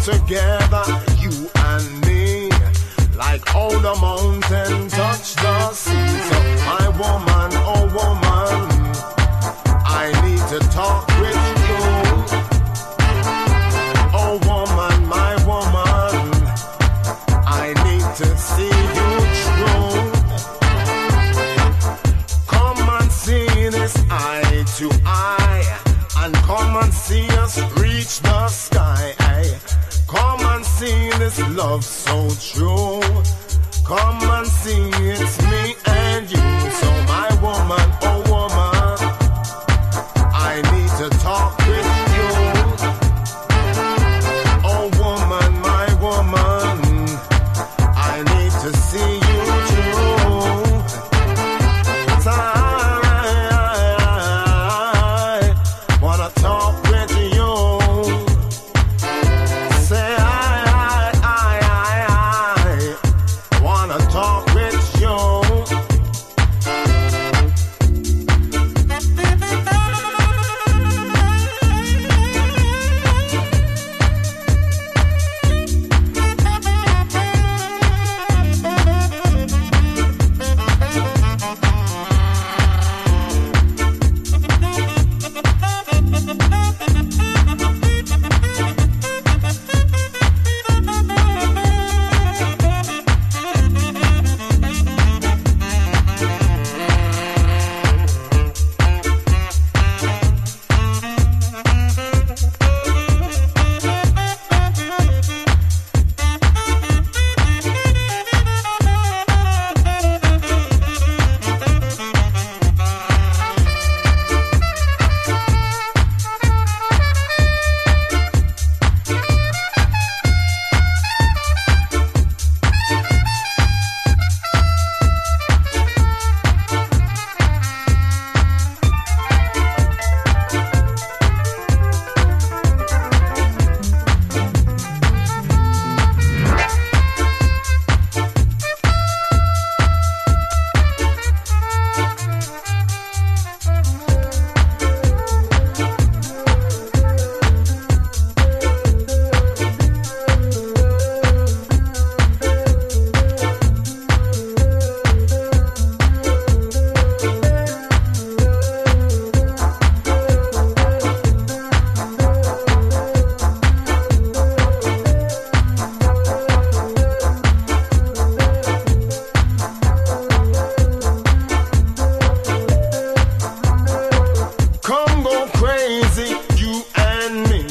together, you and me, like how the mountain touch the sea. So my woman, oh woman, I need to talk with you. Oh woman, my woman, I need to see you true. Come and see this eye to eye, and come and see us reach the sky. Come and see this love so true. Come and see it's me and you. So